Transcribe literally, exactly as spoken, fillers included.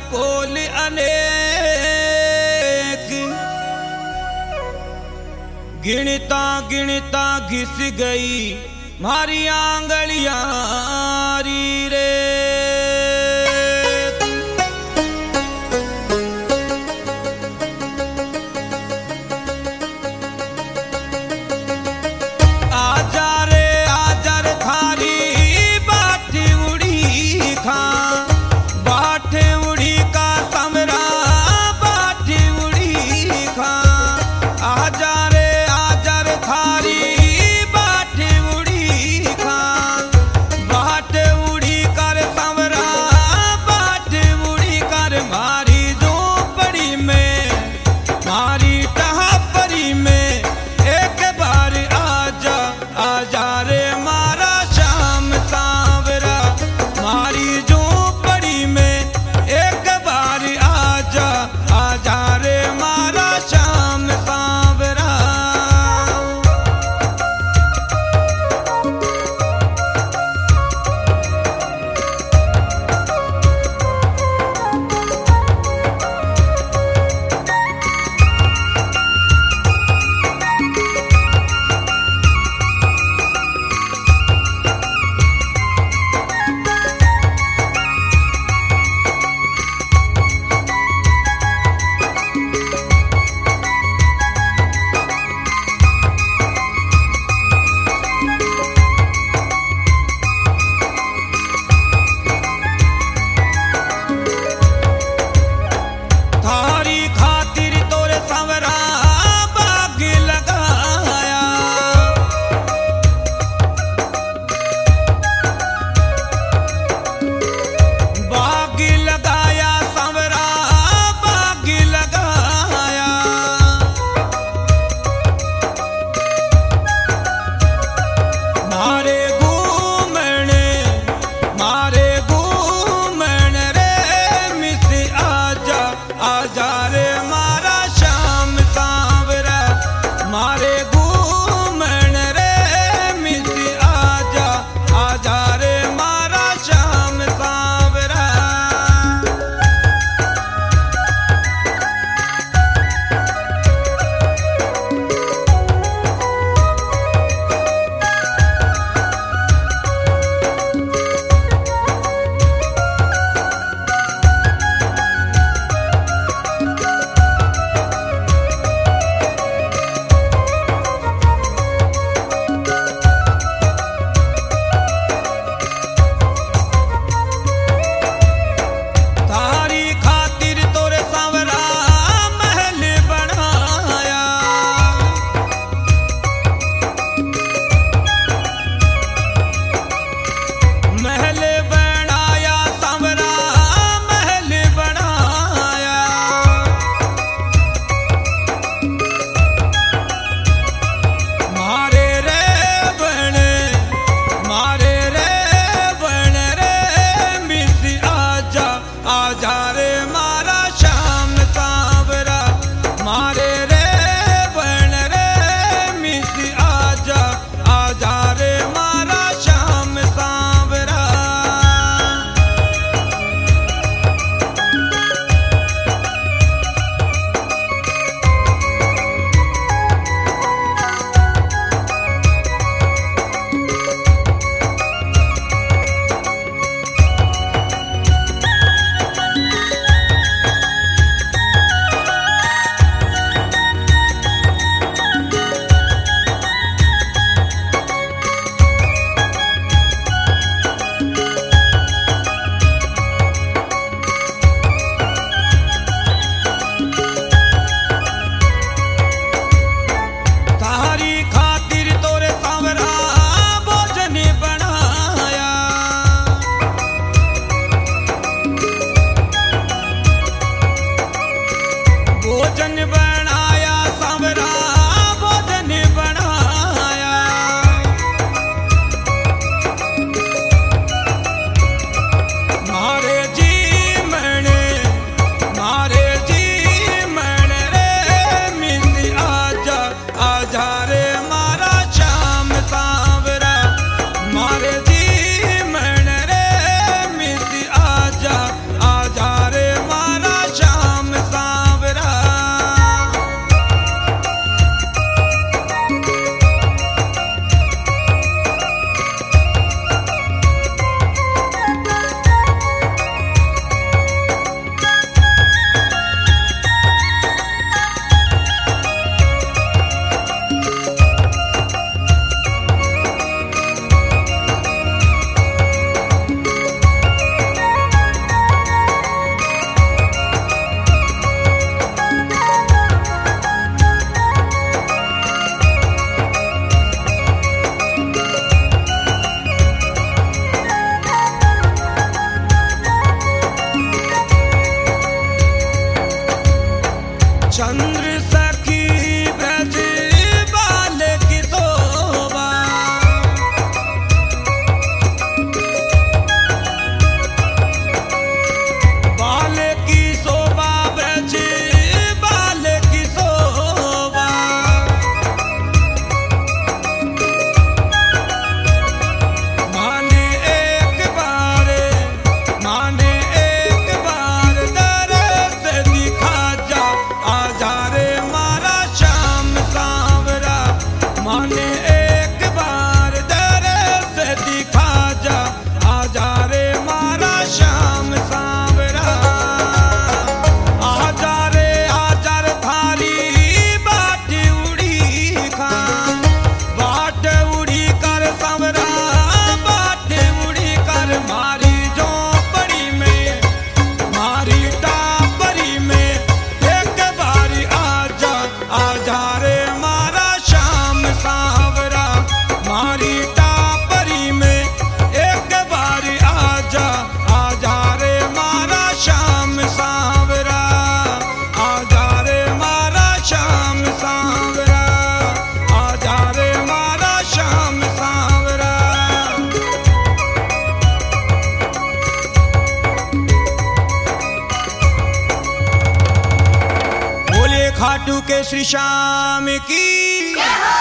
कोल अनेक, गिनता गिनता घिस गई मारी आंगलियां री रे। चंद्र सखी ब्रज बाल की शोभा, बाल की शोभा ब्रज बाल की शोभा। माने एक बार माने एक बार दरस दिखा जा, आजा रे मारा श्याम सांवरा। माने एक बार दरस दिखा जा, आजा रे मारा श्याम सांवरा। आजा रे आजा रे थारी बाट उड़ी खा, बाट उड़ी कर सांवरा, बाट उड़ी कर मारी झोपड़ी में, मारी टापरी में एक बारी आजा, आजा रे मारा श्याम सांवरा। मारी टापरी में एक बारी आजा, आजा रे मारा श्याम सांवरा, आजा रे मारा श्याम सांवरा, आजा रे मारा श्याम सांवरा। बोले खाटू के श्री श्याम की।